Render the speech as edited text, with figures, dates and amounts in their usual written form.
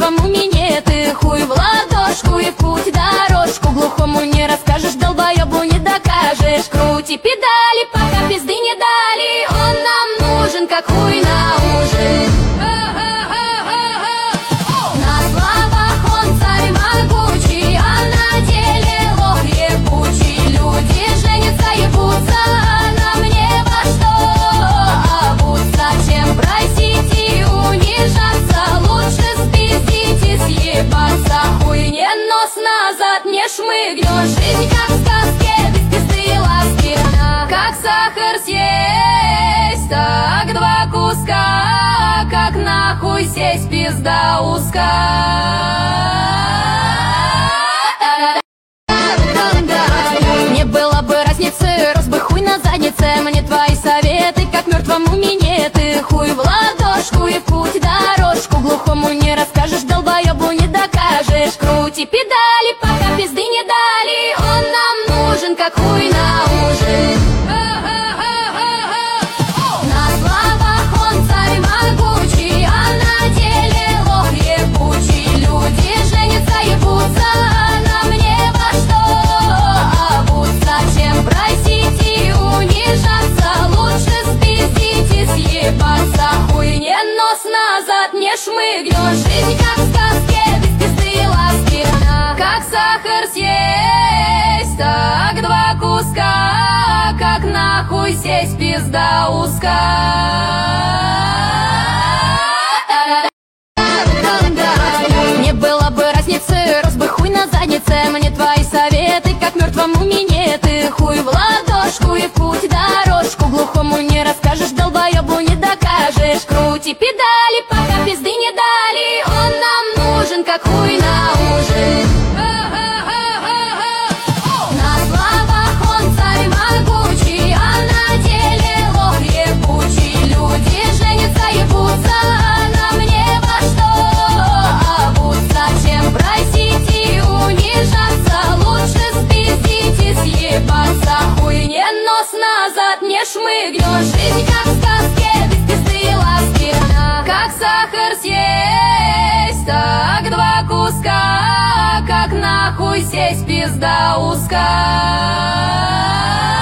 мертвому минет. И хуй в ладошку, и в путь дорожку. Глухому не расскажешь, долбоебу не докажешь. Крути педали, пока пизды не дали. Он нам нужен, как хуй на ужин. На словах он царь могучий, а на деле лох ебучий. Люди женятся, ебутся, а нам не во что обуться. Чем просить и унижаться, лучше спиздить и съебаться. Хуй не нос назад, не шмыгнешь. Жизнь как в сказке, без пизды и ласки. Как сахар съесть, так два куска. Как нахуй сесть, пизда Не было бы разницы, рос бы хуй на заднице. Мне твои советы, как мертвому минет. И хуй в ладошку, и в путь дорожку. Глухому не расскажешь, долбоебу не докажешь. Крути педали, пока пизды не дали. Он нам нужен, как хуй на ужин. На словах он царь могучий, а на деле лох ебучий. Люди женятся, ебутся, а нам не во что обуться. Чем просить и унижаться, лучше спиздить и съебаться. Хуй не нос назад, не шмыгнешь. Жизнь как в сказке, без пизды и ласки. Как сахар съесть, так два куска. Как нахуй сесть, пизда Не было бы разницы, рос бы хуй на заднице. Мне твои советы, как мертвому минет. И хуй в ладошку, и в путь дорожку. Глухому не расскажешь, долбоебу не докажешь. Крути педали, пока пизды не дали. Он нам нужен, как хуй на ужин. На словах он царь могучий, а на деле лох ебучий. Люди женятся, ебутся, а нам не во что обуться. Чем просить и унижаться, лучше спиздить и съебаться. Хуй не нос назад, не шмыгнешь. Жизнь как в сказке, без пизды и ласки. Как сахар съесть, так два куска. Как нахуй сесть, пизда узка.